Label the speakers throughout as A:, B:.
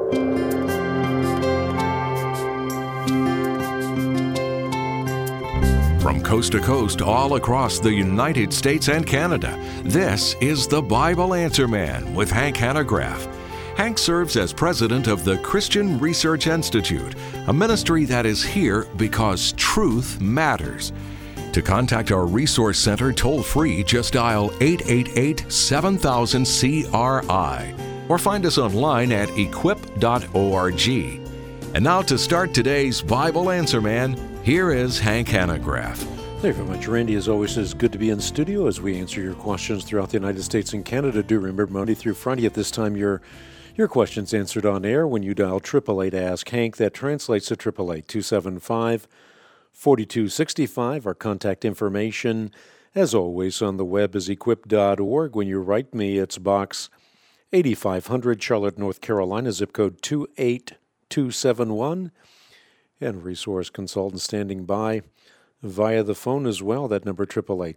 A: From coast to coast, all across the United States and Canada, this is the Bible Answer Man with Hank Hanegraaff. Hank serves as president of the Christian Research Institute, a ministry that is here because truth matters. To contact our resource center toll-free, just dial 888-7000-CRI or find us online at equip.org. And now to start today's Bible Answer Man, here is Hank Hanegraaff.
B: Thank you very much, Randy. As always, it's good to be in studio as we answer your questions throughout the United States and Canada. Do remember, Monday through Friday at this time, your questions answered on air when you dial 888-ASK-HANK. That translates to 888-275-4265. Our contact information, as always, on the web is equip.org. When you write me, it's Box 8500, Charlotte, North Carolina, zip code 28271. And resource consultant standing by via the phone as well. That number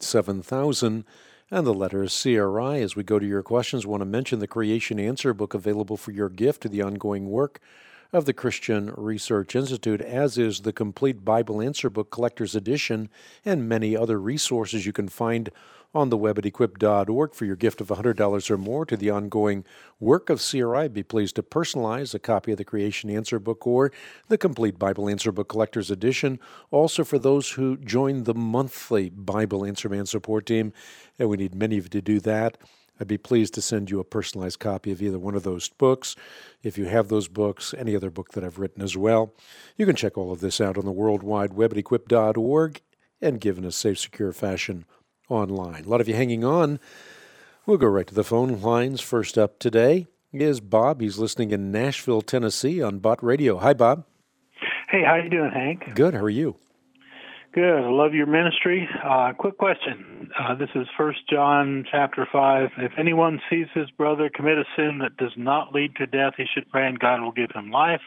B: 888-7000 and the letter CRI. As we go to your questions, I want to mention the Creation Answer book available for your gift to the ongoing work of the Christian Research Institute, as is the Complete Bible Answer Book Collector's Edition and many other resources you can find on the web at equip.org for your gift of $100 or more to the ongoing work of CRI. Be pleased to personalize a copy of the Creation Answer Book or the Complete Bible Answer Book Collector's Edition. Also for those who join the monthly Bible Answer Man support team, and we need many of you to do that, I'd be pleased to send you a personalized copy of either one of those books. If you have those books, any other book that I've written as well. You can check all of this out on the World Wide Web at equip.org and give in a safe, secure fashion online. A lot of you hanging on. We'll go right to the phone lines. First up today is Bob. He's listening in Nashville, Tennessee on Bott Radio. Hi, Bob.
C: Hey, how you doing, Hank?
B: Good. How are you?
C: Good. I love your ministry. Quick question. This is 1 John chapter 5. If anyone sees his brother commit a sin that does not lead to death, he should pray and God will give him life.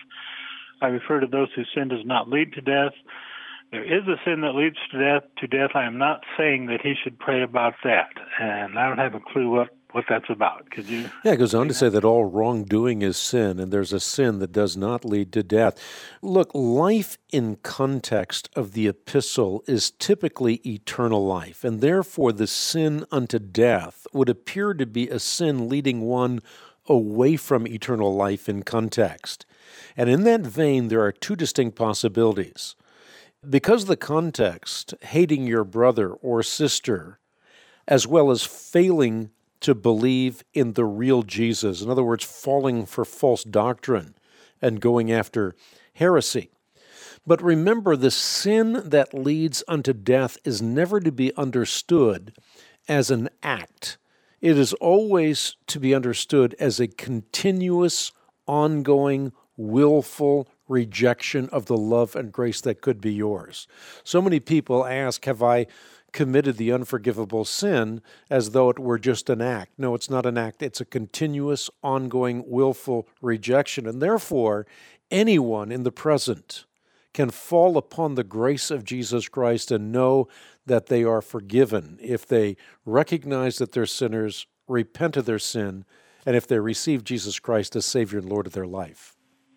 C: I refer to those whose sin does not lead to death. There is a sin that leads to death. I am not saying that he should pray about that. And I don't have a clue what that's about. Could you?
B: Yeah, it goes on to say that all wrongdoing is sin, and there's a sin that does not lead to death. Look, life in context of the epistle is typically eternal life, and therefore the sin unto death would appear to be a sin leading one away from eternal life in context. And in that vein, there are two distinct possibilities. Because of the context, hating your brother or sister, as well as failing to believe in the real Jesus, in other words, falling for false doctrine and going after heresy. But remember, the sin that leads unto death is never to be understood as an act. It is always to be understood as a continuous, ongoing, willful rejection of the love and grace that could be yours. So many people ask, have I committed the unforgivable sin, as though it were just an act? No, it's not an act. It's a continuous, ongoing, willful rejection. And therefore, anyone in the present can fall upon the grace of Jesus Christ and know that they are forgiven if they recognize that they're sinners, repent of their sin, and if they receive Jesus Christ as Savior and Lord of their life.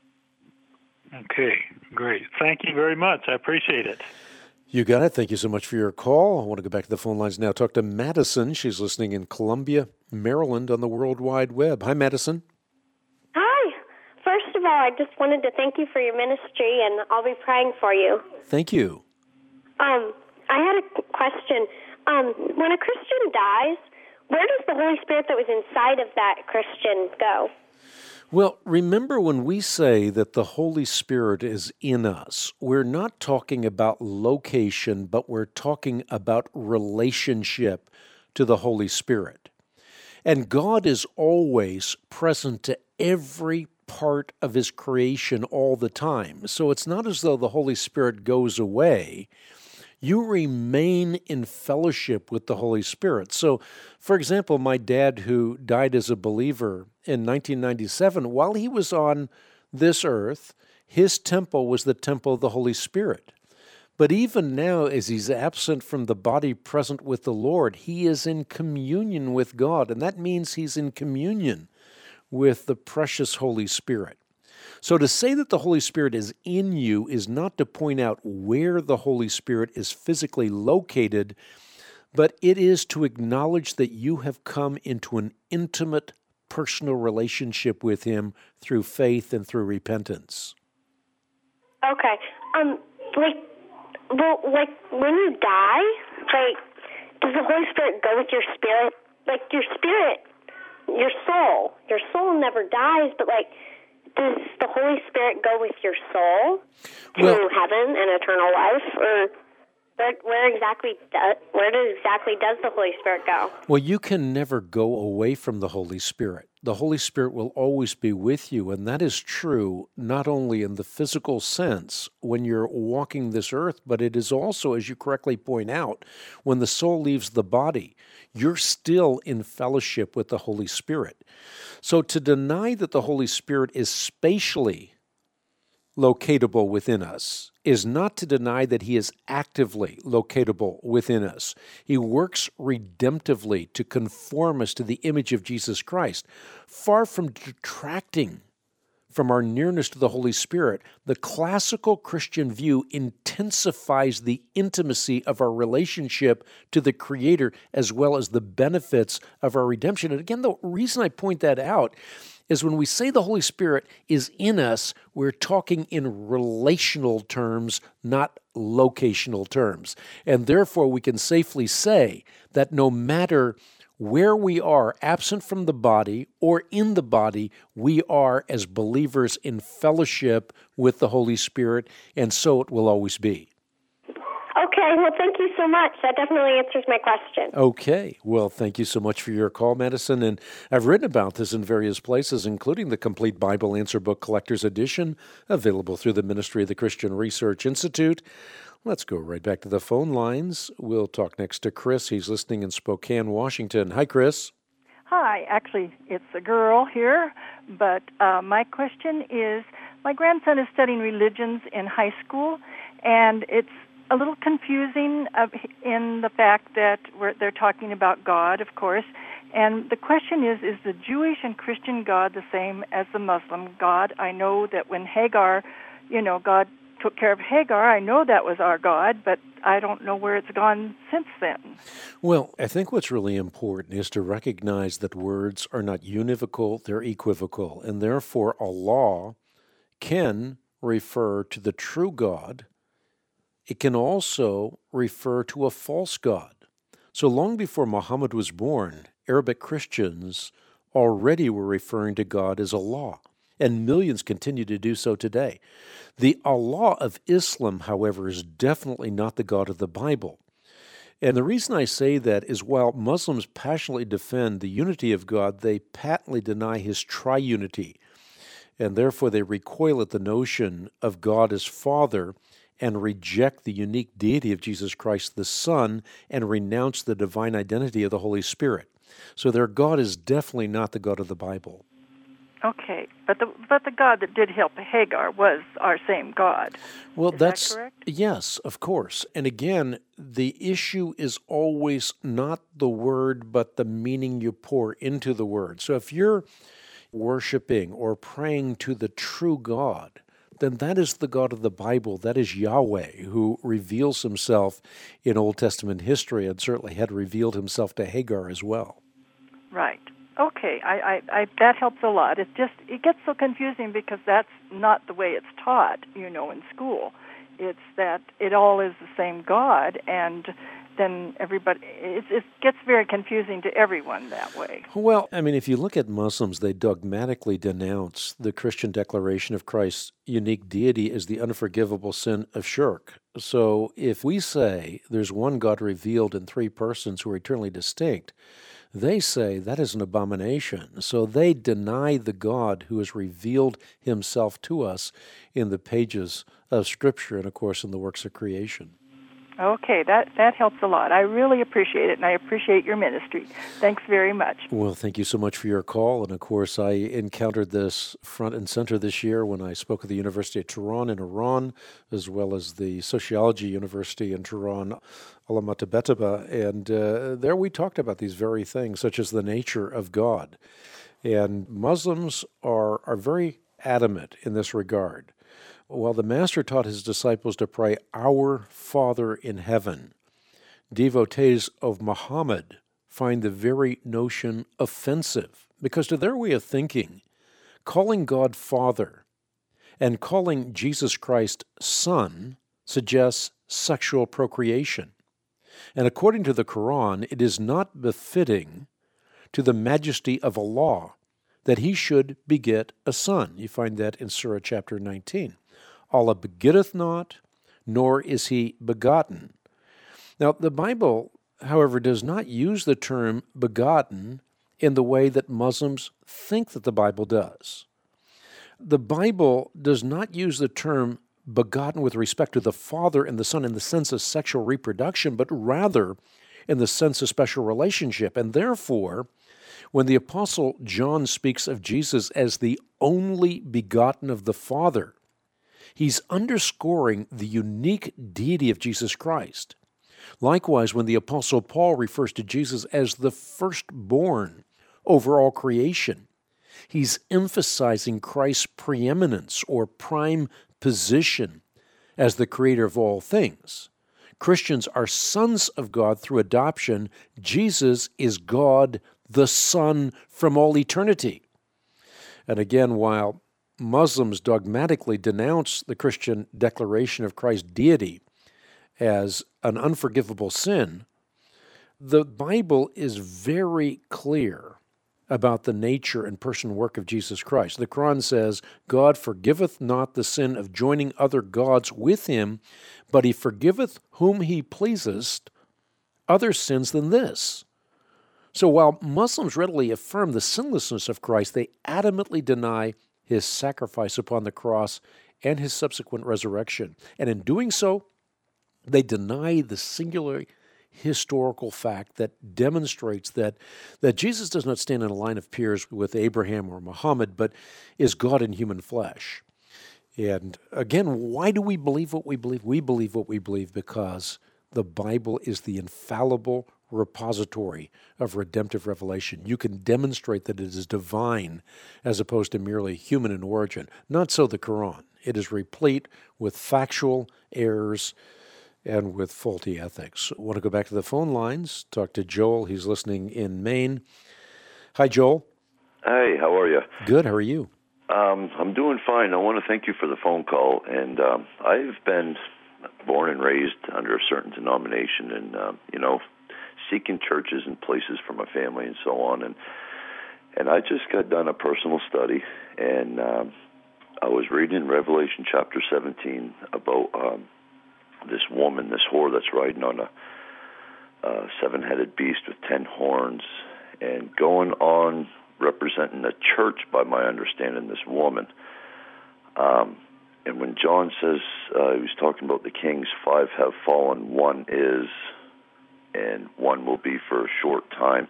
C: Okay, great. Thank you very much. I appreciate it.
B: You got it. Thank you so much for your call. I want to go back to the phone lines now. Talk to Madison. She's listening in Columbia, Maryland on the World Wide Web. Hi, Madison.
D: Hi. First of all, I just wanted to thank you for your ministry, and I'll be praying for you.
B: Thank you.
D: I had a question. When a Christian dies, where does the Holy Spirit that was inside of that Christian go?
B: Well, remember when we say that the Holy Spirit is in us, we're not talking about location, but we're talking about relationship to the Holy Spirit. And God is always present to every part of His creation all the time. So it's not as though the Holy Spirit goes away. You remain in fellowship with the Holy Spirit. So, for example, my dad, who died as a believer in 1997, while he was on this earth, his temple was the temple of the Holy Spirit. But even now, as he's absent from the body present with the Lord, he is in communion with God, and that means he's in communion with the precious Holy Spirit. So to say that the Holy Spirit is in you is not to point out where the Holy Spirit is physically located, but it is to acknowledge that you have come into an intimate personal relationship with Him through faith and through repentance.
D: Okay. Like when you die, like, does the Holy Spirit go with your spirit? Like your spirit, your soul never dies, but like, does the Holy Spirit go with your soul to heaven and eternal life, or where exactly does the Holy Spirit go?
B: Well, you can never go away from the Holy Spirit. The Holy Spirit will always be with you, and that is true not only in the physical sense when you're walking this earth, but it is also, as you correctly point out, when the soul leaves the body, you're still in fellowship with the Holy Spirit. So to deny that the Holy Spirit is spatially locatable within us is not to deny that He is actively locatable within us. He works redemptively to conform us to the image of Jesus Christ. Far from detracting from our nearness to the Holy Spirit, the classical Christian view intensifies the intimacy of our relationship to the Creator as well as the benefits of our redemption. And again, the reason I point that out is when we say the Holy Spirit is in us, we're talking in relational terms, not locational terms. And therefore, we can safely say that no matter where we are, absent from the body or in the body, we are, as believers, in fellowship with the Holy Spirit, and so it will always be.
D: Okay, well, thank you so much. That definitely answers my question.
B: Okay, well, thank you so much for your call, Madison. And I've written about this in various places, including the Complete Bible Answer Book Collector's Edition, available through the Ministry of the Christian Research Institute. Let's go right back to the phone lines. We'll talk next to Chris. He's listening in Spokane, Washington. Hi, Chris.
E: Hi. Actually, it's a girl here, but my question is, my grandson is studying religions in high school, and it's a little confusing in the fact that they're talking about God, of course, and the question is the Jewish and Christian God the same as the Muslim God? I know that when Hagar, God took care of Hagar, I know that was our God, but I don't know where it's gone since then.
B: Well, I think what's really important is to recognize that words are not univocal, they're equivocal, and therefore Allah can refer to the true God. It can also refer to a false God. So long before Muhammad was born, Arabic Christians already were referring to God as Allah, and millions continue to do so today. The Allah of Islam, however, is definitely not the God of the Bible. And the reason I say that is while Muslims passionately defend the unity of God, they patently deny His triunity, and therefore they recoil at the notion of God as Father and reject the unique deity of Jesus Christ the Son and renounce the divine identity of the Holy Spirit. So their God is definitely not the God of the Bible.
E: Okay, but the God that did help Hagar was our same God.
B: Well,
E: Is
B: that's
E: that correct?
B: Yes, of course. And again, the issue is always not the word, but the meaning you pour into the word. So if you're worshiping or praying to the true God, then that is the God of the Bible. That is Yahweh, who reveals Himself in Old Testament history and certainly had revealed Himself to Hagar as well.
E: Right. Okay, I that helps a lot. It gets so confusing because that's not the way it's taught, in school. It's that it all is the same God, and then everybody, it gets very confusing to everyone that way.
B: Well, I mean, if you look at Muslims, they dogmatically denounce the Christian declaration of Christ's unique deity as the unforgivable sin of shirk. So if we say there's one God revealed in three persons who are eternally distinct, they say that is an abomination. So they deny the God who has revealed Himself to us in the pages of Scripture and, of course, in the works of creation.
E: Okay, that helps a lot. I really appreciate it, and I appreciate your ministry. Thanks very much.
B: Well, thank you so much for your call. And, of course, I encountered this front and center this year when I spoke at the University of Tehran in Iran, as well as the Sociology University in Tehran, Alamata Betaba. And there we talked about these very things, such as the nature of God. And Muslims are very adamant in this regard. While the Master taught his disciples to pray, "Our Father in heaven," devotees of Muhammad find the very notion offensive, because to their way of thinking, calling God Father and calling Jesus Christ Son suggests sexual procreation. And according to the Quran, it is not befitting to the majesty of Allah that he should beget a son. You find that in Surah chapter 19. Allah begetteth not, nor is he begotten. Now, the Bible, however, does not use the term begotten in the way that Muslims think that the Bible does. The Bible does not use the term begotten with respect to the Father and the Son in the sense of sexual reproduction, but rather in the sense of special relationship. And therefore, when the Apostle John speaks of Jesus as the only begotten of the Father, he's underscoring the unique deity of Jesus Christ. Likewise, when the Apostle Paul refers to Jesus as the firstborn over all creation, he's emphasizing Christ's preeminence or prime position as the creator of all things. Christians are sons of God through adoption. Jesus is God, the Son, from all eternity. And again, while Muslims dogmatically denounce the Christian declaration of Christ's deity as an unforgivable sin, the Bible is very clear about the nature and person and work of Jesus Christ. The Quran says, "God forgiveth not the sin of joining other gods with him, but he forgiveth whom he pleaseth other sins than this." So while Muslims readily affirm the sinlessness of Christ, they adamantly deny his sacrifice upon the cross and his subsequent resurrection. And in doing so, they deny the singular historical fact that demonstrates that Jesus does not stand in a line of peers with Abraham or Muhammad, but is God in human flesh. And again, why do we believe what we believe? We believe what we believe because the Bible is the infallible repository of redemptive revelation. You can demonstrate that it is divine as opposed to merely human in origin. Not so the Quran. It is replete with factual errors and with faulty ethics. I want to go back to the phone lines, talk to Joel. He's listening in Maine. Hi, Joel.
F: Hey, how are you?
B: Good. How are you?
F: I'm doing fine. I want to thank you for the phone call. And I've been born and raised under a certain denomination and, seeking churches and places for my family and so on. And I just got done a personal study, and I was reading in Revelation chapter 17 about this woman, this whore that's riding on a seven-headed beast with 10 horns and going on representing a church, by my understanding, this woman. And when John says, he was talking about the kings, 5 have fallen, 1 is, and 1 will be for a short time.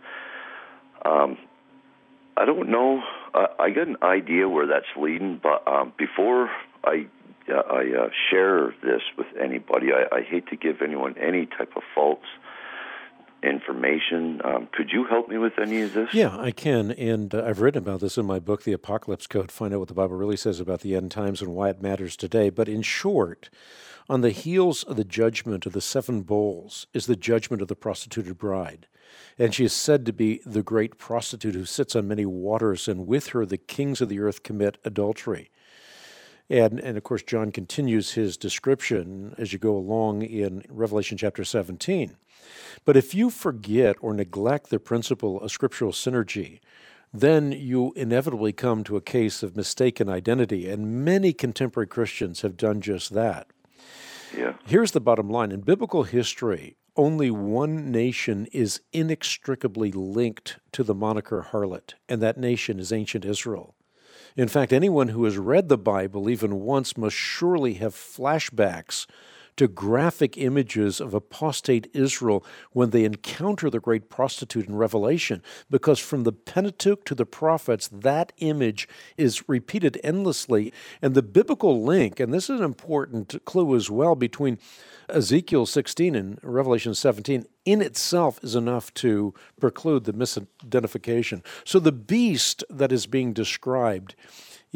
F: I don't know. I got an idea where that's leading, but before I share this with anybody, I hate to give anyone any type of false information. Could you help me with any of this?
B: Yeah, I can, and I've written about this in my book, The Apocalypse Code, Find Out What the Bible Really Says About the End Times and Why It Matters Today. But in short, on the heels of the judgment of the 7 bowls is the judgment of the prostituted bride. And she is said to be the great prostitute who sits on many waters, and with her the kings of the earth commit adultery. And of course, John continues his description as you go along in Revelation chapter 17. But if you forget or neglect the principle of scriptural synergy, then you inevitably come to a case of mistaken identity, and many contemporary Christians have done just that.
F: Yeah.
B: Here's the bottom line. In biblical history, only one nation is inextricably linked to the moniker harlot, and that nation is ancient Israel. In fact, anyone who has read the Bible even once must surely have flashbacks to graphic images of apostate Israel when they encounter the great prostitute in Revelation, because from the Pentateuch to the prophets, that image is repeated endlessly. And the biblical link, and this is an important clue as well, between Ezekiel 16 and Revelation 17 in itself is enough to preclude the misidentification. So the beast that is being described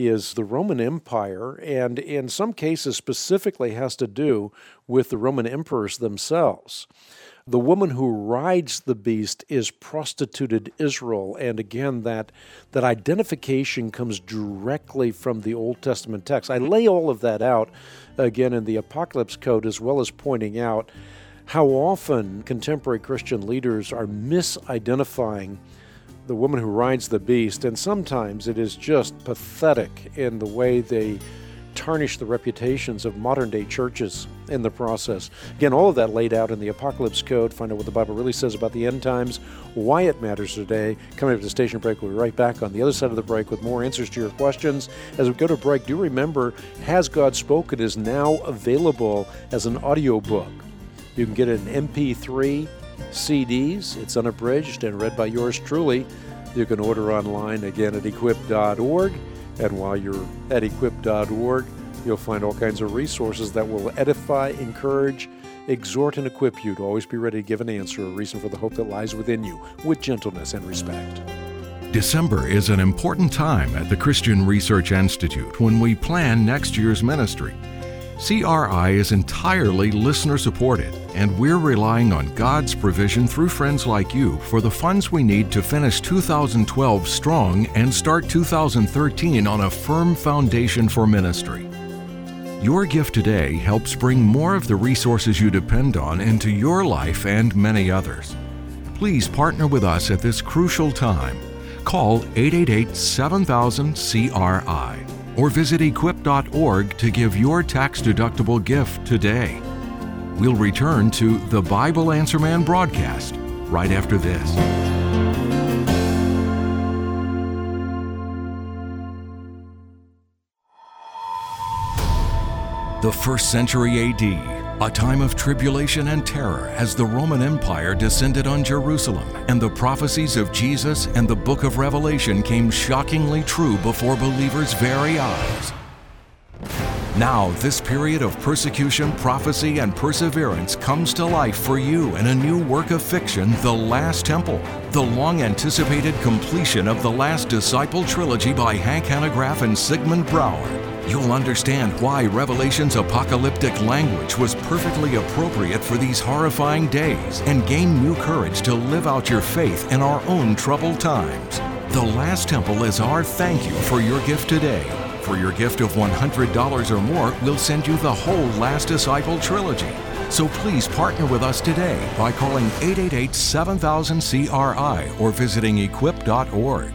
B: is the Roman Empire, and in some cases specifically has to do with the Roman emperors themselves. The woman who rides the beast is prostituted Israel, and again, that identification comes directly from the Old Testament text. I lay all of that out, again, in the Apocalypse Code, as well as pointing out how often contemporary Christian leaders are misidentifying the woman who rides the beast, and sometimes it is just pathetic in the way they tarnish the reputations of modern-day churches in the process. Again, all of that laid out in the Apocalypse Code. Find out what the Bible really says about the end times, why it matters today. Coming up to the station break, we'll be right back on the other side of the break with more answers to your questions. As we go to break, do remember, Has God Spoken is now available as an audiobook. You can get it in MP3 CDs. It's unabridged and read by yours truly. You can order online, again, at equip.org. And while you're at equip.org, you'll find all kinds of resources that will edify, encourage, exhort, and equip you to always be ready to give an answer, a reason for the hope that lies within you, with gentleness and respect.
A: December is an important time at the Christian Research Institute when we plan next year's ministry. CRI is entirely listener-supported, and we're relying on God's provision through friends like you for the funds we need to finish 2012 strong and start 2013 on a firm foundation for ministry. Your gift today helps bring more of the resources you depend on into your life and many others. Please partner with us at this crucial time. Call 888-7000-CRI. or visit equip.org to give your tax-deductible gift today. We'll return to the Bible Answer Man broadcast right after this. The 1st century AD, a time of tribulation and terror as the Roman Empire descended on Jerusalem, and the prophecies of Jesus and the book of Revelation came shockingly true before believers' very eyes. Now, this period of persecution, prophecy, and perseverance comes to life for you in a new work of fiction, The Last Temple, the long-anticipated completion of the Last Disciple trilogy by Hank Hanegraaff and Sigmund Bauer. You'll understand why Revelation's apocalyptic language was perfectly appropriate for these horrifying days and gain new courage to live out your faith in our own troubled times. The Last Temple is our thank you for your gift today. For your gift of $100 or more, we'll send you the whole Last Disciple trilogy. So please partner with us today by calling 888-7000-CRI or visiting equip.org.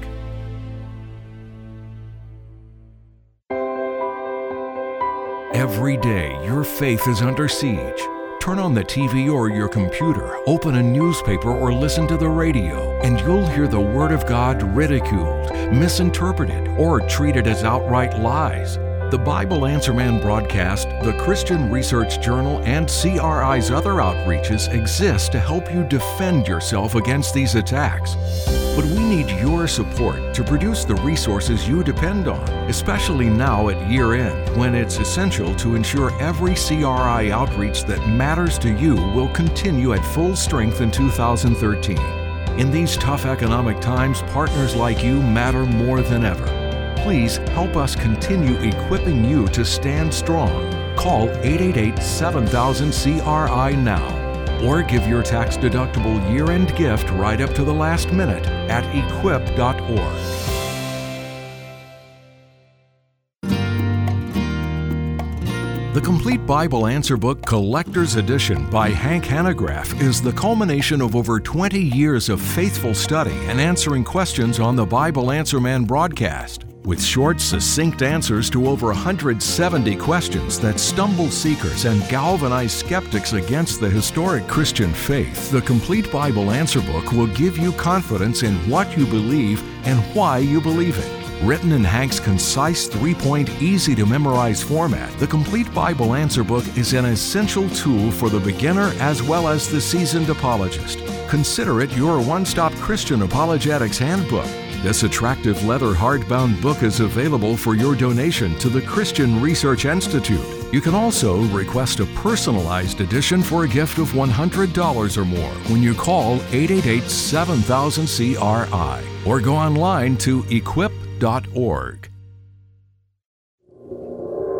A: Every day, your faith is under siege. Turn on the TV or your computer, open a newspaper or listen to the radio, and you'll hear the Word of God ridiculed, misinterpreted, or treated as outright lies. The Bible Answer Man broadcast, the Christian Research Journal, and CRI's other outreaches exist to help you defend yourself against these attacks. But we need your support to produce the resources you depend on, especially now at year-end, when it's essential to ensure every CRI outreach that matters to you will continue at full strength in 2013. In these tough economic times, partners like you matter more than ever. Please help us continue equipping you to stand strong. Call 888-7000-CRI now, or give your tax-deductible year-end gift right up to the last minute at equip.org. The Complete Bible Answer Book Collector's Edition by Hank Hanegraaff is the culmination of over 20 years of faithful study and answering questions on the Bible Answer Man broadcast. With short, succinct answers to over 170 questions that stumble seekers and galvanize skeptics against the historic Christian faith, the Complete Bible Answer Book will give you confidence in what you believe and why you believe it. Written in Hank's concise, 3-point, easy-to-memorize format, the Complete Bible Answer Book is an essential tool for the beginner as well as the seasoned apologist. Consider it your one-stop Christian apologetics handbook. This attractive leather hardbound book is available for your donation to the Christian Research Institute. You can also request a personalized edition for a gift of $100 or more when you call 888-7000-CRI or go online to equip.org.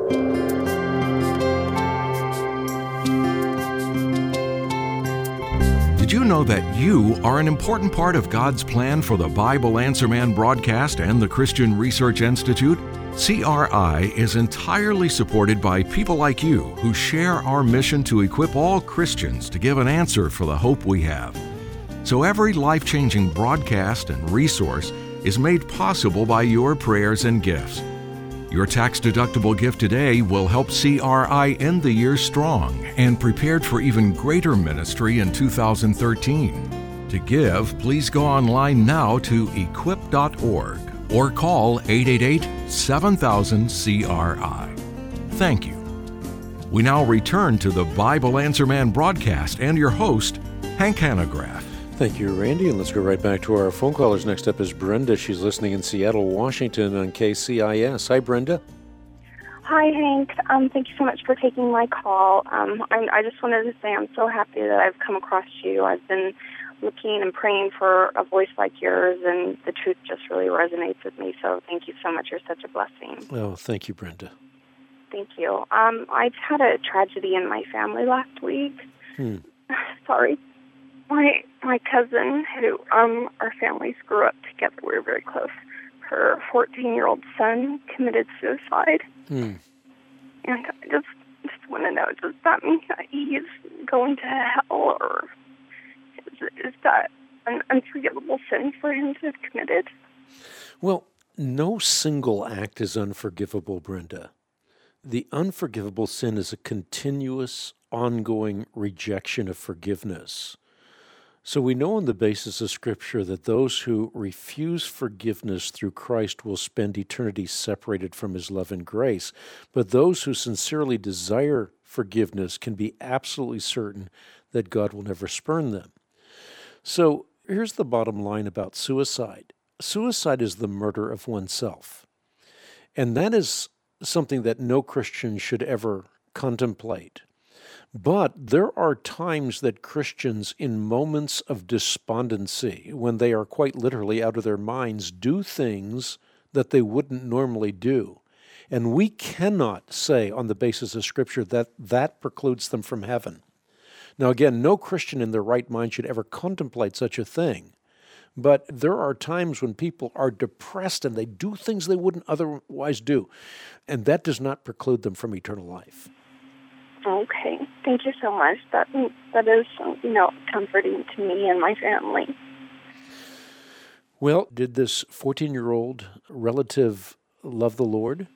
A: Did you know that you are an important part of God's plan for the Bible Answer Man broadcast and the Christian Research Institute? CRI is entirely supported by people like you who share our mission to equip all Christians to give an answer for the hope we have. So every life-changing broadcast and resource is made possible by your prayers and gifts. Your tax-deductible gift today will help CRI end the year strong and prepared for even greater ministry in 2013. To give, please go online now to equip.org or call 888-7000-CRI. Thank you. We now return to the Bible Answer Man broadcast and your host, Hank Hanegraaff.
B: Thank you, Randy. And let's go right back to our phone callers. Next up is Brenda. She's listening in Seattle, Washington on KCIS. Hi, Brenda.
G: Hi, Hank. Thank you so much for taking my call. I just wanted to say I'm so happy that I've come across you. I've been looking and praying for a voice like yours, and the truth just really resonates with me. So thank you so much. You're such a blessing.
B: Oh, thank you, Brenda.
G: Thank you. I had a tragedy in my family last week. Sorry. My cousin, who our families grew up together, we were very close. Her 14-year-old son committed suicide. And I just want to know, does that mean that he's going to hell, or is that an unforgivable sin for him to have committed?
B: Well, no single act is unforgivable, Brenda. The unforgivable sin is a continuous, ongoing rejection of forgiveness. So we know on the basis of Scripture that those who refuse forgiveness through Christ will spend eternity separated from His love and grace. But those who sincerely desire forgiveness can be absolutely certain that God will never spurn them. So here's the bottom line about suicide. Suicide is the murder of oneself. And that is something that no Christian should ever contemplate. But there are times that Christians, in moments of despondency, when they are quite literally out of their minds, do things that they wouldn't normally do. And we cannot say on the basis of Scripture that that precludes them from heaven. Now again, no Christian in their right mind should ever contemplate such a thing. But there are times when people are depressed and they do things they wouldn't otherwise do. And that does not preclude them from eternal life.
G: Okay. Thank you so much. That is, comforting to me and my family.
B: Well, did this 14-year-old relative love the Lord?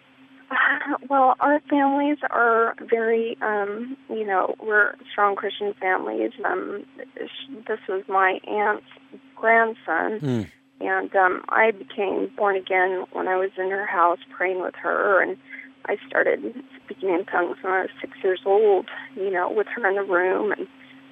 G: Well, our families are very, we're strong Christian families. This was my aunt's grandson, and I became born again when I was in her house praying with her, and I started speaking in tongues when I was 6 years old, with her in the room, and,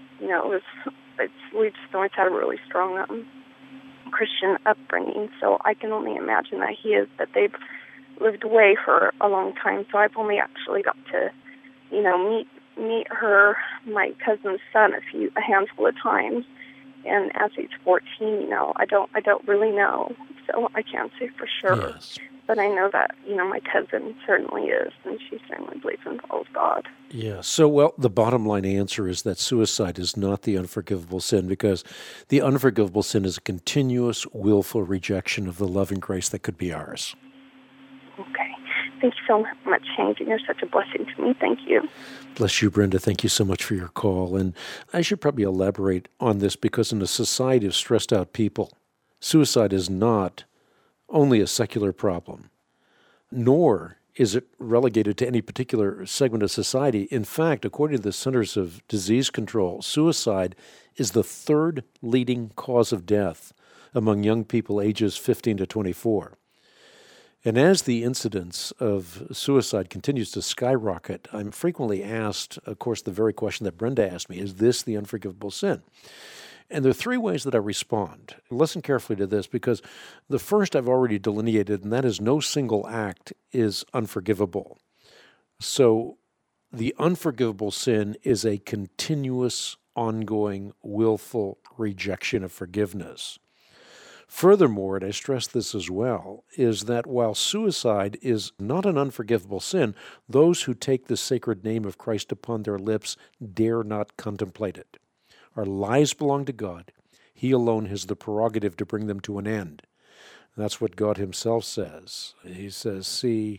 G: we just always had a really strong Christian upbringing, so I can only imagine that they've lived away for a long time, so I've only actually got to, meet her, my cousin's son, a handful of times, and as he's 14, I don't really know, so I can't say for sure.
B: Yes.
G: But I know that, my cousin certainly is, and she certainly believes and follows God.
B: Yeah. So, well, the bottom line answer is that suicide is not the unforgivable sin, because the unforgivable sin is a continuous, willful rejection of the love and grace that could be ours.
G: Okay. Thank you so much, Hank. You're such a blessing to me. Thank you.
B: Bless you, Brenda. Thank you so much for your call. And I should probably elaborate on this, because in a society of stressed out people, suicide is not only a secular problem, nor is it relegated to any particular segment of society. In fact, according to the Centers of Disease Control, suicide is the third leading cause of death among young people ages 15 to 24. And as the incidence of suicide continues to skyrocket, I'm frequently asked, of course, the very question that Brenda asked me, is this the unforgivable sin? And there are three ways that I respond. Listen carefully to this, because the first I've already delineated, and that is no single act is unforgivable. So the unforgivable sin is a continuous, ongoing, willful rejection of forgiveness. Furthermore, and I stress this as well, is that while suicide is not an unforgivable sin, those who take the sacred name of Christ upon their lips dare not contemplate it. Our lives belong to God. He alone has the prerogative to bring them to an end. And that's what God himself says. He says, see,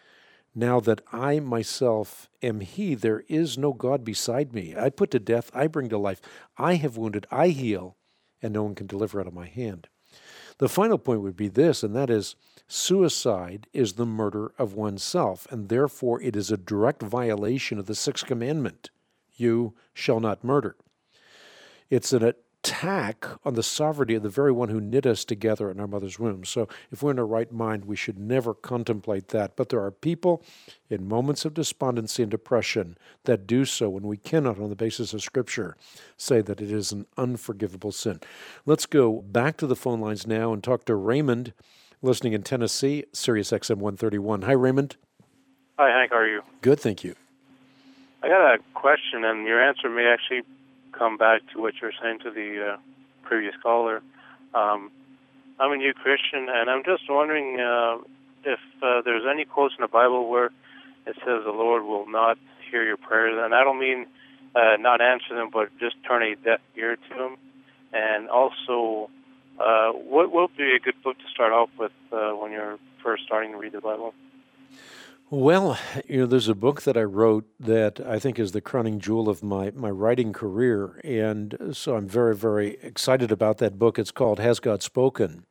B: now that I myself am he, there is no God beside me. I put to death, I bring to life. I have wounded, I heal, and no one can deliver out of my hand. The final point would be this, and that is suicide is the murder of oneself, and therefore it is a direct violation of the sixth commandment. You shall not murder. It's an attack on the sovereignty of the very one who knit us together in our mother's womb. So if we're in our right mind, we should never contemplate that. But there are people in moments of despondency and depression that do so when we cannot, on the basis of Scripture, say that it is an unforgivable sin. Let's go back to the phone lines now and talk to Raymond, listening in Tennessee, Sirius XM 131. Hi, Raymond.
H: Hi, Hank. How are you?
B: Good, thank you.
H: I got a question, and your answer may actually come back to what you were saying to the previous caller. I'm a new Christian, and I'm just wondering if there's any quotes in the Bible where it says the Lord will not hear your prayers. And I don't mean not answer them, but just turn a deaf ear to them. And also, what would be a good book to start off with when you're first starting to read the Bible?
B: Well, there's a book that I wrote that I think is the crowning jewel of my writing career, and so I'm very, very excited about that book. It's called Has God Spoken?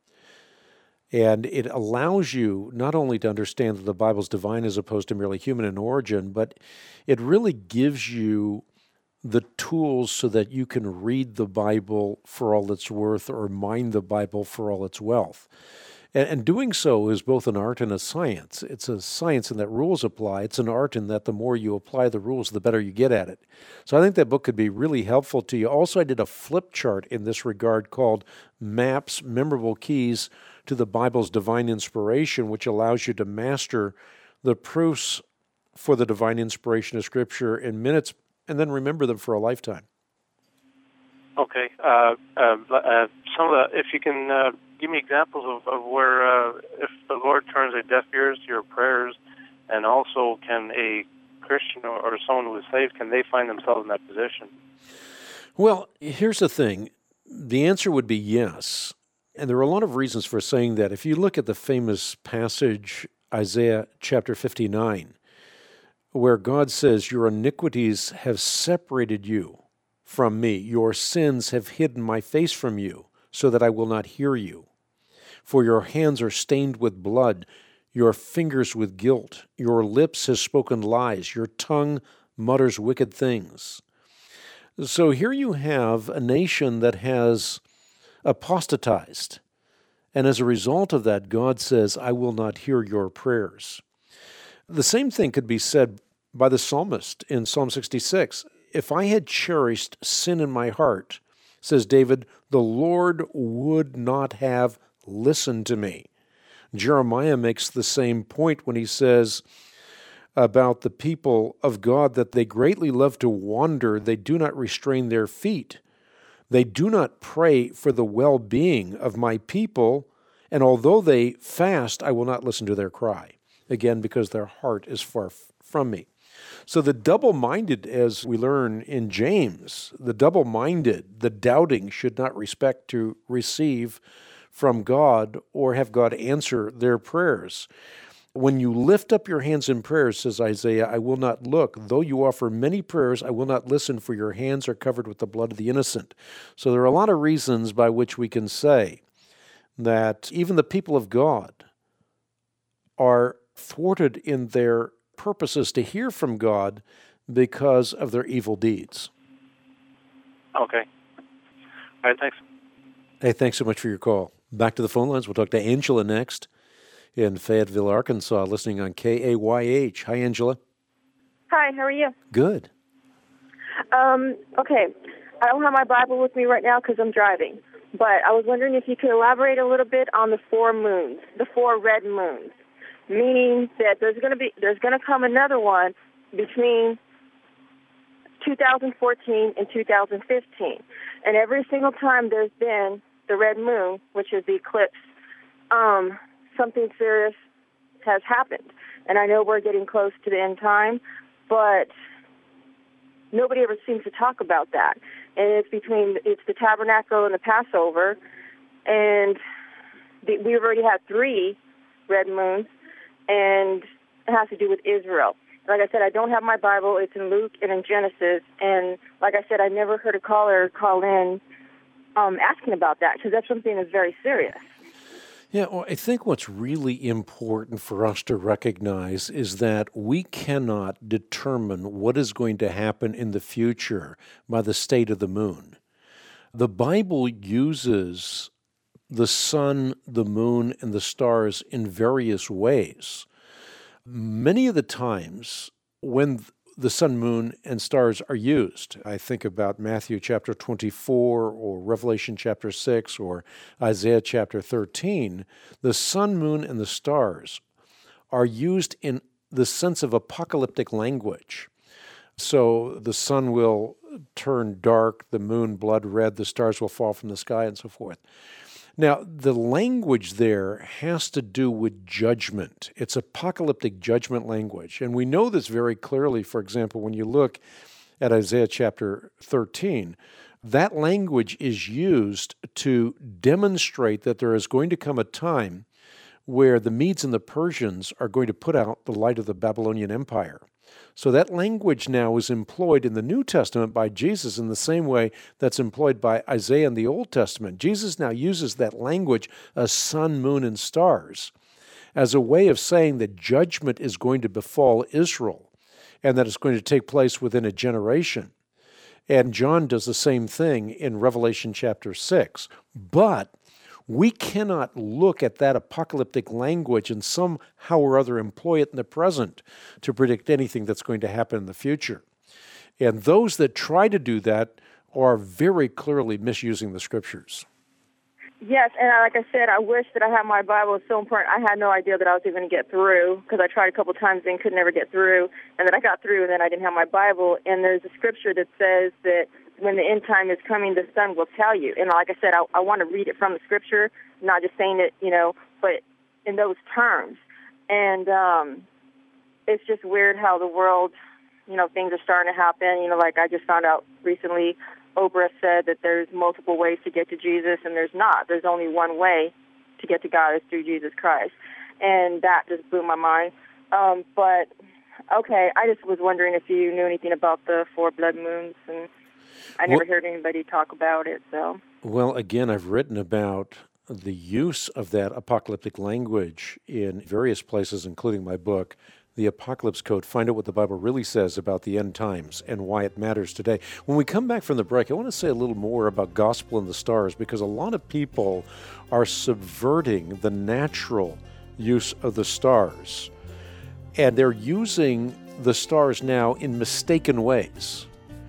B: And it allows you not only to understand that the Bible's divine as opposed to merely human in origin, but it really gives you the tools so that you can read the Bible for all it's worth or mine the Bible for all its wealth. And doing so is both an art and a science. It's a science in that rules apply. It's an art in that the more you apply the rules, the better you get at it. So I think that book could be really helpful to you. Also, I did a flip chart in this regard called Maps, Memorable Keys to the Bible's Divine Inspiration, which allows you to master the proofs for the divine inspiration of Scripture in minutes and then remember them for a lifetime.
H: Okay. Some of the, if you can give me examples of where, if the Lord turns a deaf ear to your prayers, and also can a Christian or someone who is saved, can they find themselves in that position?
B: Well, here's the thing. The answer would be yes. And there are a lot of reasons for saying that. If you look at the famous passage, Isaiah chapter 59, where God says, your iniquities have separated you from me. Your sins have hidden my face from you, so that I will not hear you. For your hands are stained with blood, your fingers with guilt. Your lips have spoken lies, your tongue mutters wicked things. So here you have a nation that has apostatized. And as a result of that, God says, I will not hear your prayers. The same thing could be said by the psalmist in Psalm 66. If I had cherished sin in my heart, says David, the Lord would not have listened to me. Jeremiah makes the same point when he says about the people of God that they greatly love to wander, they do not restrain their feet. They do not pray for the well-being of my people, and although they fast, I will not listen to their cry. Again, because their heart is far from me. So the double-minded, as we learn in James, the double-minded, the doubting, should not expect to receive from God or have God answer their prayers. When you lift up your hands in prayer, says Isaiah, I will not look. Though you offer many prayers, I will not listen, for your hands are covered with the blood of the innocent. So there are a lot of reasons by which we can say that even the people of God are thwarted in their purposes to hear from God because of their evil deeds.
H: Okay. All right, thanks.
B: Hey, thanks so much for your call. Back to the phone lines. We'll talk to Angela next in Fayetteville, Arkansas, listening on KAYH. Hi, Angela.
I: Hi, how are you?
B: Good.
I: Okay. I don't have my Bible with me right now because I'm driving, but I was wondering if you could elaborate a little bit on the 4 moons, the 4 red moons, meaning that there's going to come another one between 2014 and 2015, and every single time there's been the red moon, which is the eclipse, something serious has happened. And I know we're getting close to the end time, but nobody ever seems to talk about that. And it's the tabernacle and the Passover, and we've already had 3 red moons, and it has to do with Israel. Like I said, I don't have my Bible. It's in Luke and in Genesis. And like I said, I never heard a caller call in asking about that, because that's something that's very serious.
B: Yeah, well, I think what's really important for us to recognize is that we cannot determine what is going to happen in the future by the state of the moon. The Bible uses the sun, the moon, and the stars in various ways. Many of the times when the sun, moon, and stars are used, I think about Matthew chapter 24 or Revelation chapter 6 or Isaiah chapter 13, the sun, moon, and the stars are used in the sense of apocalyptic language. So the sun will turn dark, the moon blood red, the stars will fall from the sky, and so forth. Now, the language there has to do with judgment. It's apocalyptic judgment language. And we know this very clearly, for example, when you look at Isaiah chapter 13. That language is used to demonstrate that there is going to come a time where the Medes and the Persians are going to put out the light of the Babylonian Empire. So that language now is employed in the New Testament by Jesus in the same way that's employed by Isaiah in the Old Testament. Jesus now uses that language of sun, moon, and stars as a way of saying that judgment is going to befall Israel and that it's going to take place within a generation. And John does the same thing in Revelation chapter 6. But we cannot look at that apocalyptic language and somehow or other employ it in the present to predict anything that's going to happen in the future. And those that try to do that are very clearly misusing the Scriptures.
I: Yes, and like I said, I wish that I had my Bible. It's so important. I had no idea that I was even going to get through, because I tried a couple times and could never get through. And then I got through, and then I didn't have my Bible. And there's a scripture that says that when the end time is coming, the sun will tell you. And like I said, I want to read it from the scripture, not just saying it, but in those terms. And it's just weird how the world, things are starting to happen. Like I just found out recently, Oprah said that there's multiple ways to get to Jesus, and there's not. There's only one way to get to God, is through Jesus Christ. And that just blew my mind. But, okay, I just was wondering if you knew anything about the 4 blood moons, and I never heard anybody talk about it. So. Well,
B: again, I've written about the use of that apocalyptic language in various places, including my book, The Apocalypse Code. Find out what the Bible really says about the end times and why it matters today. When we come back from the break, I want to say a little more about Gospel in the Stars, because a lot of people are subverting the natural use of the stars. And they're using the stars now in mistaken ways,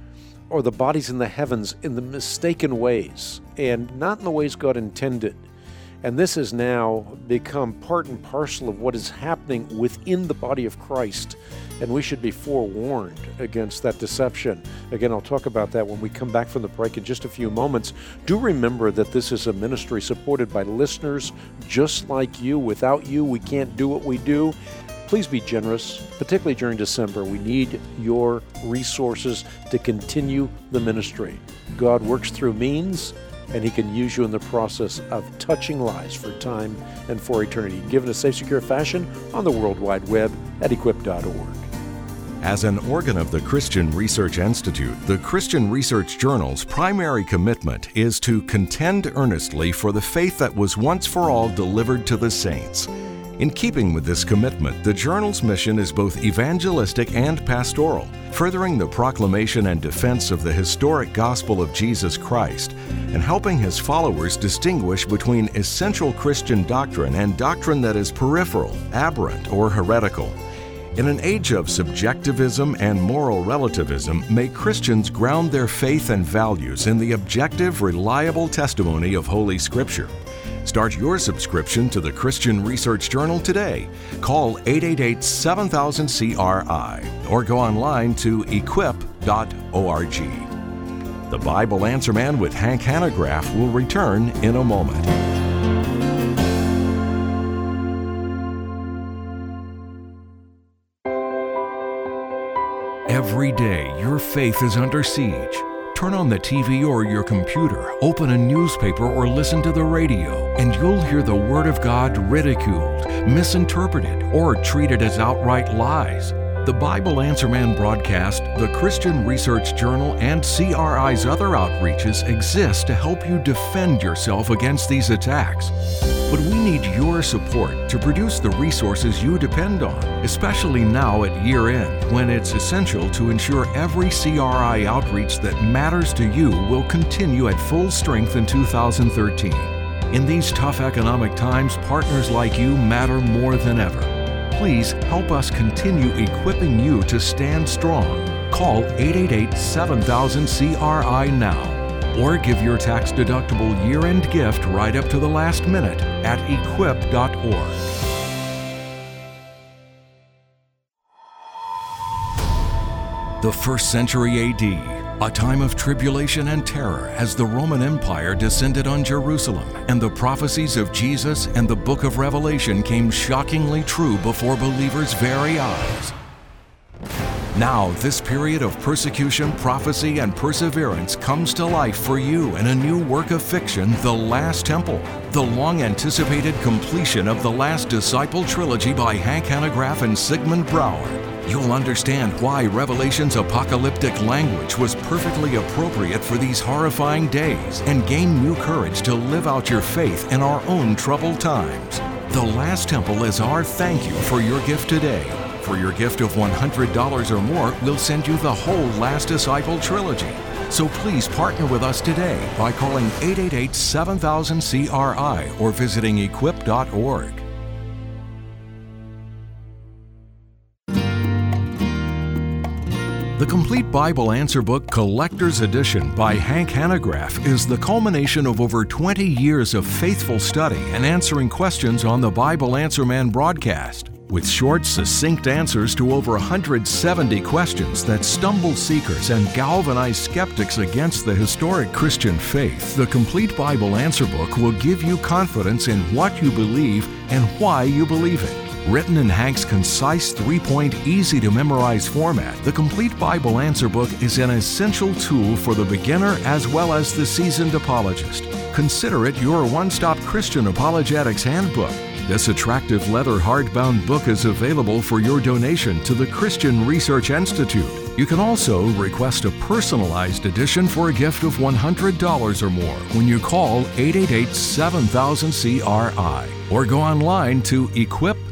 B: or the bodies in the heavens in the mistaken ways, and not in the ways God intended. And this has now become part and parcel of what is happening within the body of Christ. And we should be forewarned against that deception. Again, I'll talk about that when we come back from the break in just a few moments. Do remember that this is a ministry supported by listeners just like you. Without you, we can't do what we do. Please be generous, particularly during December. We need your resources to continue the ministry. God works through means, and He can use you in the process of touching lives for time and for eternity. Given a safe, secure fashion on the World Wide Web at equip.org.
A: As an organ of the Christian Research Institute, the Christian Research Journal's primary commitment is to contend earnestly for the faith that was once for all delivered to the saints. In keeping with this commitment, the journal's mission is both evangelistic and pastoral, furthering the proclamation and defense of the historic gospel of Jesus Christ, and helping His followers distinguish between essential Christian doctrine and doctrine that is peripheral, aberrant, or heretical. In an age of subjectivism and moral relativism, may Christians ground their faith and values in the objective, reliable testimony of Holy Scripture. Start your subscription to the Christian Research Journal today. Call 888-7000-CRI or go online to equip.org. The Bible Answer Man with Hank Hanegraaff will return in a moment. Every day, your faith is under siege. Turn on the TV or your computer, open a newspaper or listen to the radio, and you'll hear the Word of God ridiculed, misinterpreted, or treated as outright lies. The Bible Answer Man broadcast, the Christian Research Journal, and CRI's other outreaches exist to help you defend yourself against these attacks. But we need your support to produce the resources you depend on, especially now at year-end, when it's essential to ensure every CRI outreach that matters to you will continue at full strength in 2013. In these tough economic times, partners like you matter more than ever. Please help us continue equipping you to stand strong. Call 888-7000-CRI now, or give your tax-deductible year-end gift right up to the last minute at equip.org. The 1st century AD, a time of tribulation and terror as the Roman Empire descended on Jerusalem, and the prophecies of Jesus and the book of Revelation came shockingly true before believers' very eyes. Now, this period of persecution, prophecy, and perseverance comes to life for you in a new work of fiction, The Last Temple, the long-anticipated completion of the Last Disciple trilogy by Hank Hanegraaff and Sigmund Bauer. You'll understand why Revelation's apocalyptic language was perfectly appropriate for these horrifying days and gain new courage to live out your faith in our own troubled times. The Last Temple is our thank you for your gift today. For your gift of $100 or more, we'll send you the whole Last Disciple trilogy. So please partner with us today by calling 888-7000-CRI or visiting equip.org. The Complete Bible Answer Book Collector's Edition by Hank Hanegraaff is the culmination of over 20 years of faithful study and answering questions on the Bible Answer Man broadcast. With short, succinct answers to over 170 questions that stumble seekers and galvanize skeptics against the historic Christian faith, the Complete Bible Answer Book will give you confidence in what you believe and why you believe it. Written in Hank's concise, 3-point, easy-to-memorize format, the Complete Bible Answer Book is an essential tool for the beginner as well as the seasoned apologist. Consider it your one-stop Christian apologetics handbook. This attractive leather hardbound book is available for your donation to the Christian Research Institute. You can also request a personalized edition for a gift of $100 or more when you call 888-7000-CRI or go online to equip.org.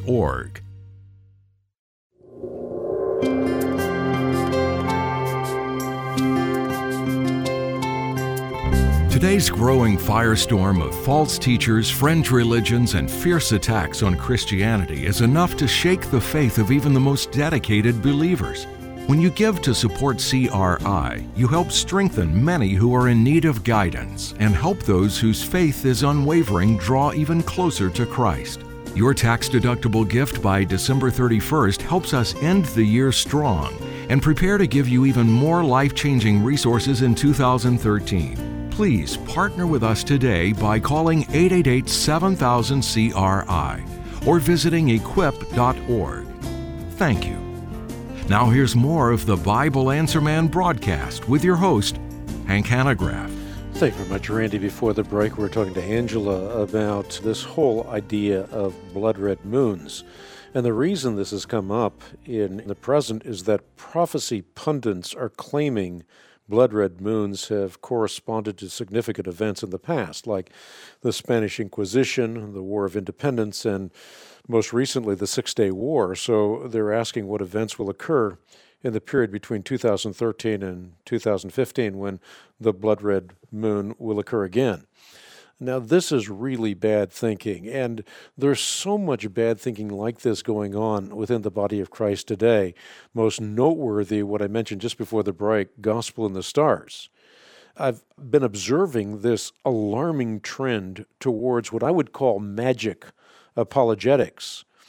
A: Today's growing firestorm of false teachers, fringe religions, and fierce attacks on Christianity is enough to shake the faith of even the most dedicated believers. When you give to support CRI, you help strengthen many who are in need of guidance and help those whose faith is unwavering draw even closer to Christ. Your tax-deductible gift by December 31st helps us end the year strong and prepare to give you even more life-changing resources in 2013. Please partner with us today by calling 888-7000-CRI or visiting equip.org. Thank you. Now here's more of the Bible Answer Man broadcast with your host, Hank Hanegraaff.
B: Thank you very much, Randy. Before the break, we were talking to Angela about this whole idea of blood red moons. And the reason this has come up in the present is that prophecy pundits are claiming blood red moons have corresponded to significant events in the past, like the Spanish Inquisition, the War of Independence, and most recently the Six-Day War. So they're asking what events will occur in the period between 2013 and 2015 when the blood red moon will occur again. Now, this is really bad thinking, and there's so much bad thinking like this going on within the body of Christ today. Most noteworthy, what I mentioned just before the break, Gospel in the Stars. I've been observing this alarming trend towards what I would call magic apologetics.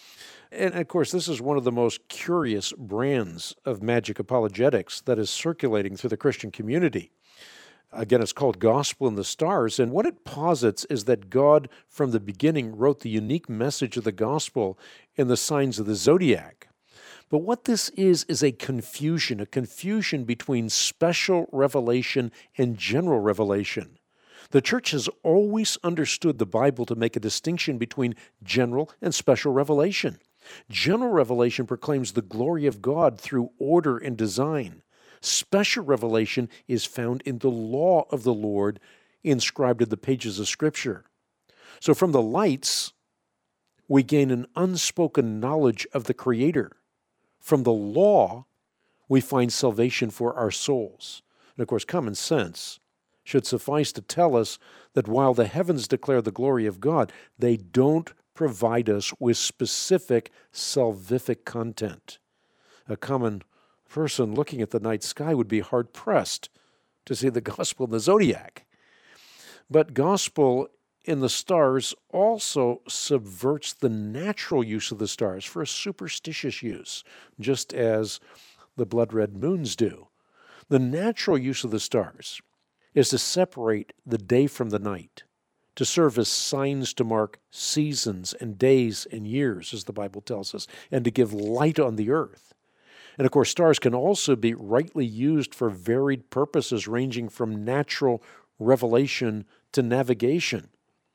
B: And of course, this is one of the most curious brands of magic apologetics that is circulating through the Christian community. Again, it's called Gospel in the Stars, and what it posits is that God, from the beginning, wrote the unique message of the gospel in the signs of the zodiac. But what this is a confusion between special revelation and general revelation. The church has always understood the Bible to make a distinction between general and special revelation. General revelation proclaims the glory of God through order and design. Special revelation is found in the law of the Lord inscribed in the pages of Scripture. So from the lights, we gain an unspoken knowledge of the Creator. From the law, we find salvation for our souls. And of course, common sense should suffice to tell us that while the heavens declare the glory of God, they don't provide us with specific salvific content. A common person looking at the night sky would be hard-pressed to see the gospel in the zodiac. But gospel in the stars also subverts the natural use of the stars for a superstitious use, just as the blood-red moons do. The natural use of the stars is to separate the day from the night, to serve as signs to mark seasons and days and years, as the Bible tells us, and to give light on the earth. And of course, stars can also be rightly used for varied purposes, ranging from natural revelation to navigation.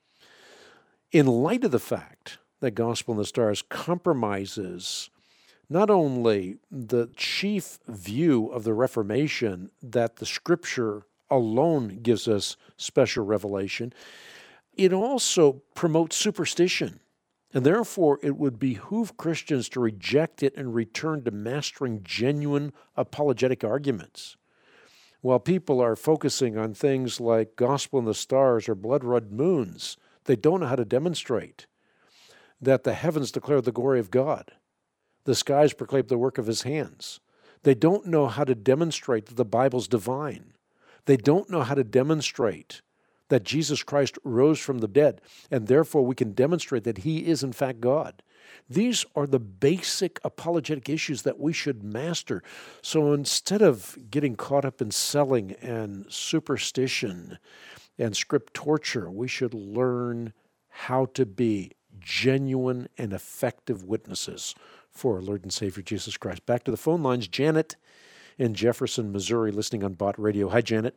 B: In light of the fact that Gospel in the Stars compromises not only the chief view of the Reformation, that the Scripture alone gives us special revelation, it also promotes superstition. And therefore, it would behoove Christians to reject it and return to mastering genuine apologetic arguments. While people are focusing on things like Gospel in the Stars or blood-red moons, they don't know how to demonstrate that the heavens declare the glory of God. The skies proclaim the work of His hands. They don't know how to demonstrate that the Bible's divine. They don't know how to demonstrate that Jesus Christ rose from the dead, and therefore we can demonstrate that He is in fact God. These are the basic apologetic issues that we should master. So instead of getting caught up in selling and superstition and script torture, we should learn how to be genuine and effective witnesses for our Lord and Savior Jesus Christ. Back to the phone lines. Janet in Jefferson, Missouri, listening on Bott Radio. Hi, Janet.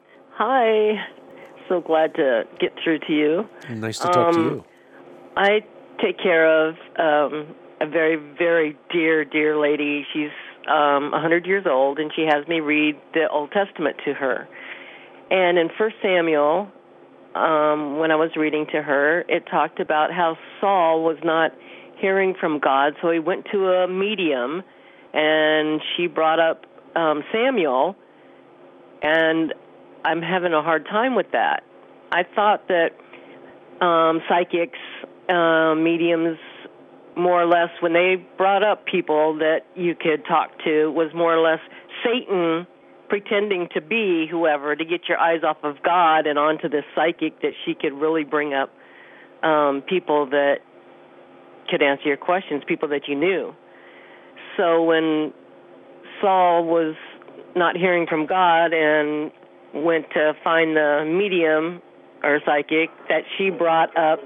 J: Hi. So glad to get through to you.
B: Nice to talk to you.
J: I take care of a very, very dear lady. She's 100 years old, and she has me read the Old Testament to her. And in 1 Samuel, when I was reading to her, it talked about how Saul was not hearing from God, so he went to a medium, and she brought up Samuel, and I'm having a hard time with that. I thought that psychics, mediums, more or less, when they brought up people that you could talk to, was more or less Satan pretending to be whoever to get your eyes off of God and onto this psychic that she could really bring up people that could answer your questions, people that you knew. So when Saul was not hearing from God and went to find the medium or psychic, that she brought up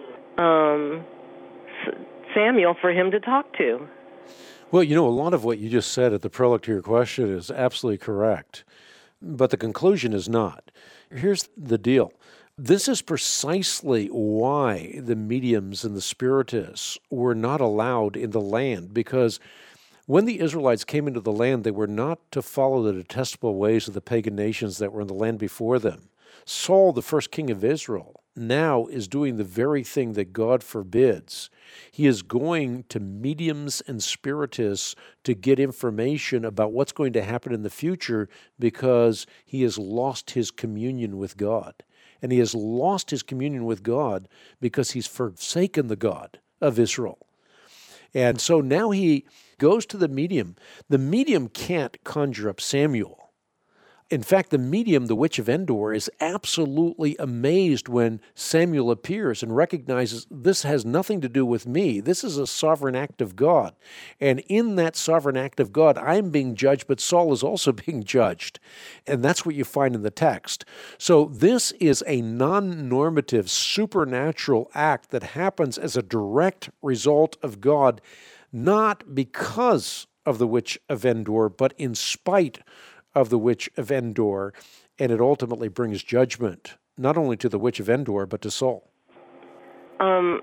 J: Samuel for him to talk to.
B: Well, a lot of what you just said at the prologue to your question is absolutely correct, but the conclusion is not. Here's the deal. This is precisely why the mediums and the spiritists were not allowed in the land, because when the Israelites came into the land, they were not to follow the detestable ways of the pagan nations that were in the land before them. Saul, the first king of Israel, now is doing the very thing that God forbids. He is going to mediums and spiritists to get information about what's going to happen in the future because he has lost his communion with God. And he has lost his communion with God because he's forsaken the God of Israel. And so now he goes to the medium. The medium can't conjure up Samuel. In fact, the medium, the witch of Endor, is absolutely amazed when Samuel appears and recognizes this has nothing to do with me. This is a sovereign act of God. And in that sovereign act of God, I'm being judged, but Saul is also being judged. And that's what you find in the text. So this is a non-normative, supernatural act that happens as a direct result of God, not because of the witch of Endor, but in spite of the witch of Endor, and it ultimately brings judgment, not only to the witch of Endor, but to Saul.
J: How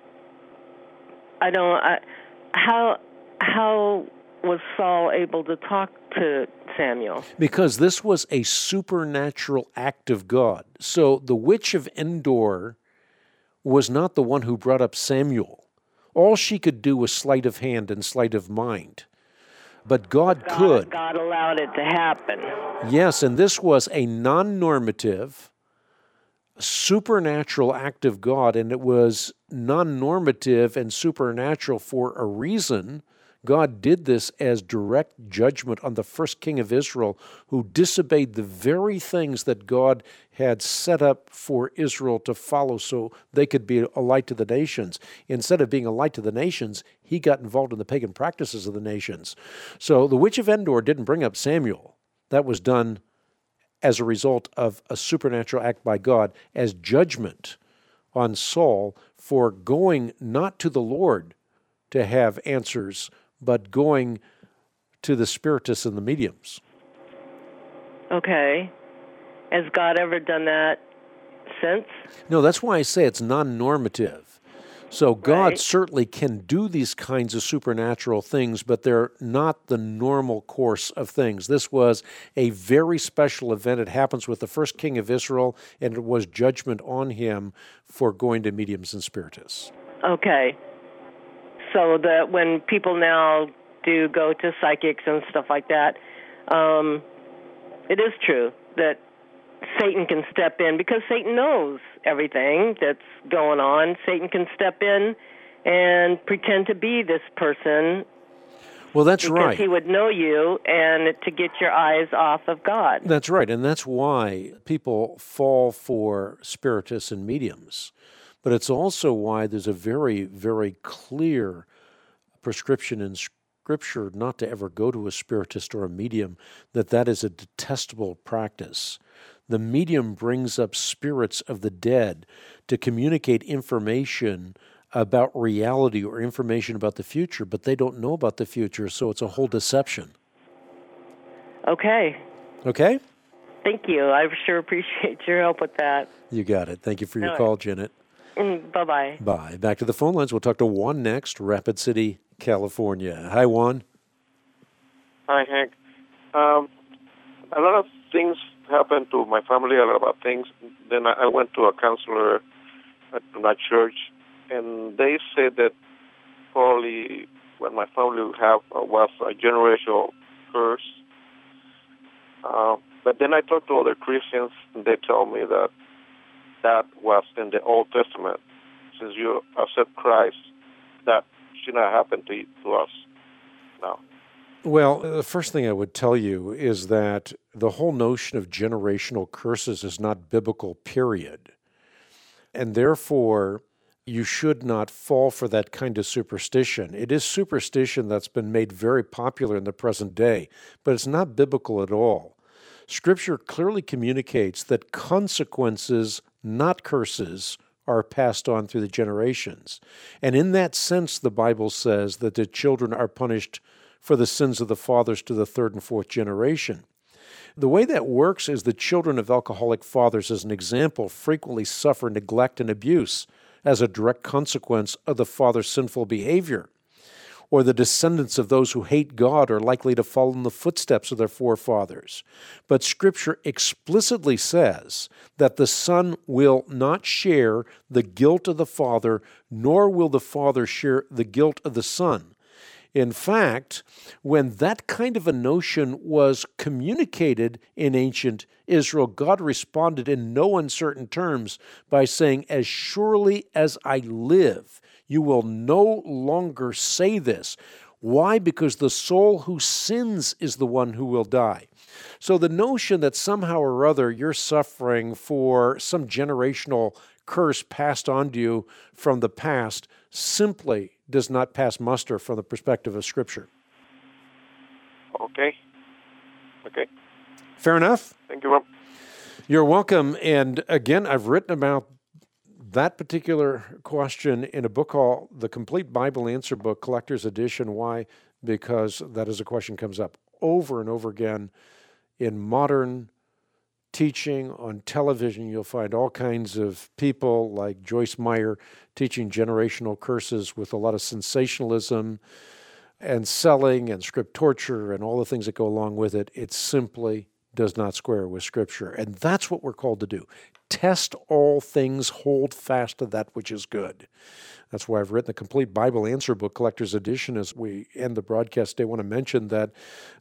J: was Saul able to talk to Samuel?
B: Because this was a supernatural act of God. So the witch of Endor was not the one who brought up Samuel. All she could do was sleight of hand and sleight of mind. But God could.
J: God allowed it to happen.
B: Yes, and this was a non-normative, supernatural act of God, and it was non-normative and supernatural for a reason. God did this as direct judgment on the first king of Israel, who disobeyed the very things that God had set up for Israel to follow so they could be a light to the nations. Instead of being a light to the nations, he got involved in the pagan practices of the nations. So the witch of Endor didn't bring up Samuel. That was done as a result of a supernatural act by God as judgment on Saul for going not to the Lord to have answers, but going to the spiritists and the mediums.
J: Okay. Has God ever done that since?
B: No, that's why I say it's non-normative. So God certainly can do these kinds of supernatural things, but they're not the normal course of things. This was a very special event. It happens with the first king of Israel, and it was judgment on him for going to mediums and spiritists.
J: Okay. So that when people now do go to psychics and stuff like that, it is true that Satan can step in because Satan knows everything that's going on. Satan can step in and pretend to be this person.
B: Well, that's right.
J: Because he would know you and to get your eyes off of God.
B: That's right, and that's why people fall for spiritists and mediums. But it's also why there's a very, very clear prescription in Scripture not to ever go to a spiritist or a medium, that is a detestable practice. The medium brings up spirits of the dead to communicate information about reality or information about the future, but they don't know about the future, so it's a whole deception.
J: Okay.
B: Okay?
J: Thank you. I sure appreciate your help with that.
B: You got it. Thank you for your call, Janet.
J: Bye-bye.
B: Bye. Back to the phone lines. We'll talk to Juan next, Rapid City, California. Hi, Juan.
K: Hi, Hank. A lot of things happened to my family, a lot of things. Then I went to a counselor at my church, and they said that probably what my family would have was a generational curse. But then I talked to other Christians, and they tell me that was in the Old Testament. Since you accept Christ, that should not happen to us now.
B: Well, the first thing I would tell you is that the whole notion of generational curses is not biblical, period. And therefore, you should not fall for that kind of superstition. It is superstition that's been made very popular in the present day, but it's not biblical at all. Scripture clearly communicates that consequences, not curses, are passed on through the generations. And in that sense, the Bible says that the children are punished for the sins of the fathers to the third and fourth generation. The way that works is the children of alcoholic fathers, as an example, frequently suffer neglect and abuse as a direct consequence of the father's sinful behavior. Or the descendants of those who hate God are likely to follow in the footsteps of their forefathers. But Scripture explicitly says that the son will not share the guilt of the father, nor will the father share the guilt of the son. In fact, when that kind of a notion was communicated in ancient Israel, God responded in no uncertain terms by saying, "As surely as I live, you will no longer say this." Why? Because the soul who sins is the one who will die. So the notion that somehow or other you're suffering for some generational curse passed on to you from the past simply does not pass muster from the perspective of Scripture.
K: Okay.
B: Fair enough?
K: Thank you, Rob.
B: You're welcome. And again, I've written about that particular question in a book called The Complete Bible Answer Book, Collector's Edition. Why? Because that is a question comes up over and over again in modern teaching on television. You'll find all kinds of people like Joyce Meyer teaching generational curses with a lot of sensationalism and selling and script torture and all the things that go along with it. It simply does not square with Scripture. And that's what we're called to do. Test all things, hold fast to that which is good. That's why I've written the Complete Bible Answer Book, Collector's Edition. As we end the broadcast today, I want to mention that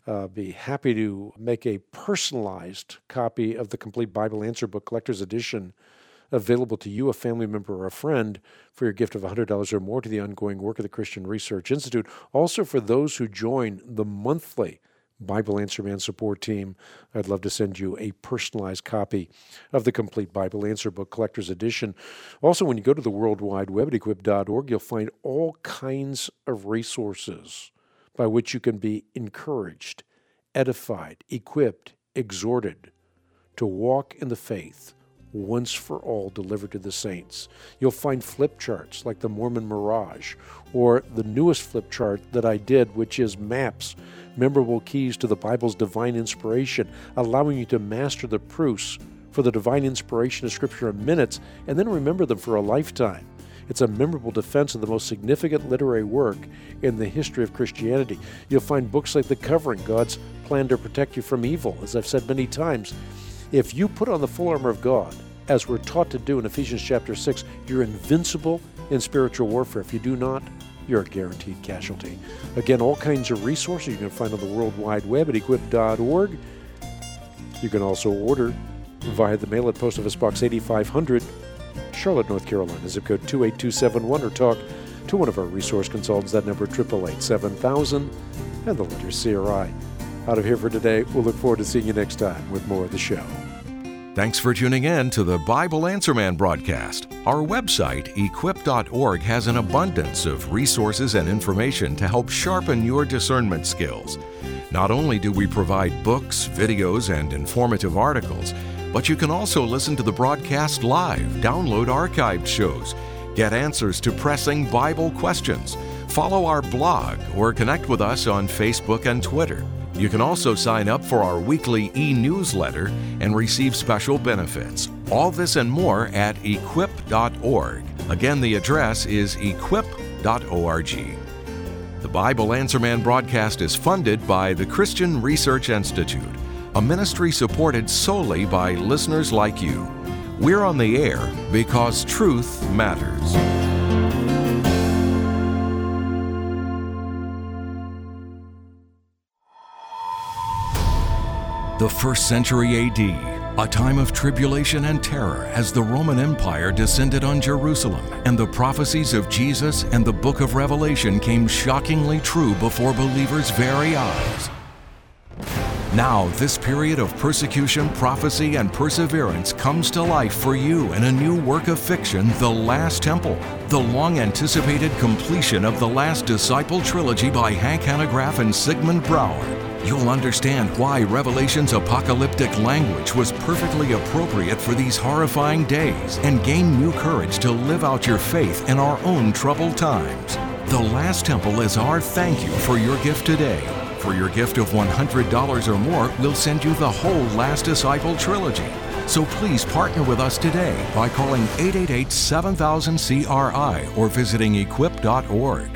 B: be happy to make a personalized copy of the Complete Bible Answer Book, Collector's Edition, available to you, a family member, or a friend, for your gift of $100 or more to the ongoing work of the Christian Research Institute. Also, for those who join the monthly Bible Answer Man support team, I'd love to send you a personalized copy of the Complete Bible Answer Book, Collector's Edition. Also, when you go to the World Wide Web at equip.org, you'll find all kinds of resources by which you can be encouraged, edified, equipped, exhorted to walk in the faith once for all delivered to the saints. You'll find flip charts like the Mormon Mirage, or the newest flip chart that I did, which is maps, memorable keys to the Bible's divine inspiration, allowing you to master the proofs for the divine inspiration of Scripture in minutes and then remember them for a lifetime. It's a memorable defense of the most significant literary work in the history of Christianity. You'll find books like The Covering, God's Plan to Protect You from Evil. As I've said many times, if you put on the full armor of God, as we're taught to do in Ephesians chapter 6, you're invincible in spiritual warfare. If you do not, you're a guaranteed casualty. Again, all kinds of resources you can find on the World Wide Web at equip.org. You can also order via the mail at Post Office Box 8500, Charlotte, North Carolina, zip code 28271, or talk to one of our resource consultants. That number, 888-7000, and the letter CRI. Out of here for today. We'll look forward to seeing you next time with more of the show.
A: Thanks for tuning in to the Bible Answer Man broadcast. Our website, equip.org, has an abundance of resources and information to help sharpen your discernment skills. Not only do we provide books, videos, and informative articles, but you can also listen to the broadcast live, download archived shows, get answers to pressing Bible questions, follow our blog, or connect with us on Facebook and Twitter. You can also sign up for our weekly e-newsletter and receive special benefits. All this and more at equip.org. Again, the address is equip.org. The Bible Answer Man broadcast is funded by the Christian Research Institute, a ministry supported solely by listeners like you. We're on the air because truth matters. The 1st century AD, a time of tribulation and terror as the Roman Empire descended on Jerusalem, and the prophecies of Jesus and the book of Revelation came shockingly true before believers' very eyes. Now, this period of persecution, prophecy, and perseverance comes to life for you in a new work of fiction, The Last Temple, the long-anticipated completion of the Last Disciple trilogy by Hank Hanegraaff and Sigmund Bauer. You'll understand why Revelation's apocalyptic language was perfectly appropriate for these horrifying days and gain new courage to live out your faith in our own troubled times. The Last Temple is our thank you for your gift today. For your gift of $100 or more, we'll send you the whole Last Disciple trilogy. So please partner with us today by calling 888-7000-CRI or visiting equip.org.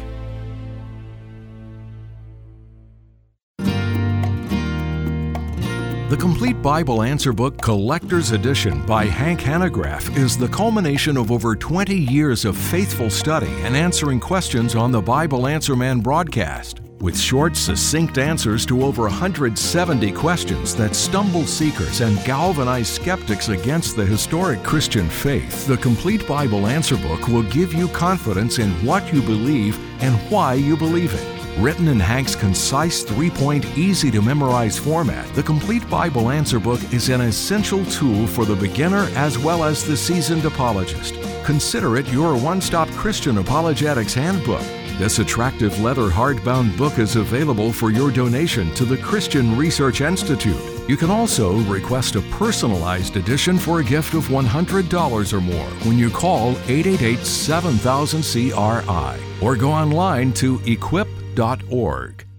A: The Complete Bible Answer Book Collector's Edition by Hank Hanegraaff is the culmination of over 20 years of faithful study and answering questions on the Bible Answer Man broadcast. With short, succinct answers to over 170 questions that stumble seekers and galvanize skeptics against the historic Christian faith, the Complete Bible Answer Book will give you confidence in what you believe and why you believe it. Written in Hank's concise 3-point, easy-to-memorize format, the Complete Bible Answer Book is an essential tool for the beginner as well as the seasoned apologist. Consider it your one-stop Christian apologetics handbook. This attractive leather hardbound book is available for your donation to the Christian Research Institute. You can also request a personalized edition for a gift of $100 or more when you call 888-7000-CRI or go online to equip.org.